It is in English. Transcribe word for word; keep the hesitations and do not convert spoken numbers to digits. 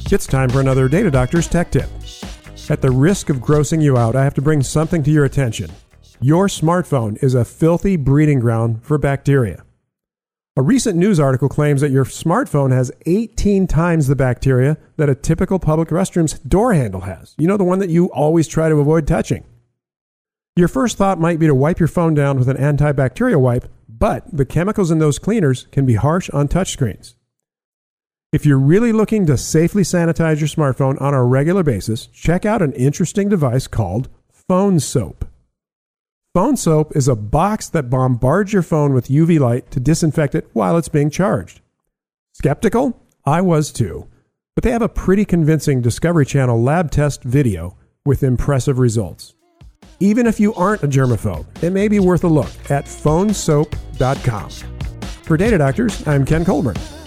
It's time for another Data Doctor's Tech Tip. At the risk of grossing you out, I have to bring something to your attention. Your smartphone is a filthy breeding ground for bacteria. A recent news article claims that your smartphone has eighteen times the bacteria that a typical public restroom's door handle has. You know, the one that you always try to avoid touching. Your first thought might be to wipe your phone down with an antibacterial wipe, but the chemicals in those cleaners can be harsh on touchscreens. If you're really looking to safely sanitize your smartphone on a regular basis, check out an interesting device called Phone Soap. Phone Soap is a box that bombards your phone with U V light to disinfect it while it's being charged. Skeptical? I was too. But they have a pretty convincing Discovery Channel lab test video with impressive results. Even if you aren't a germaphobe, it may be worth a look at phone soap dot com. For Data Doctors, I'm Ken Colburn.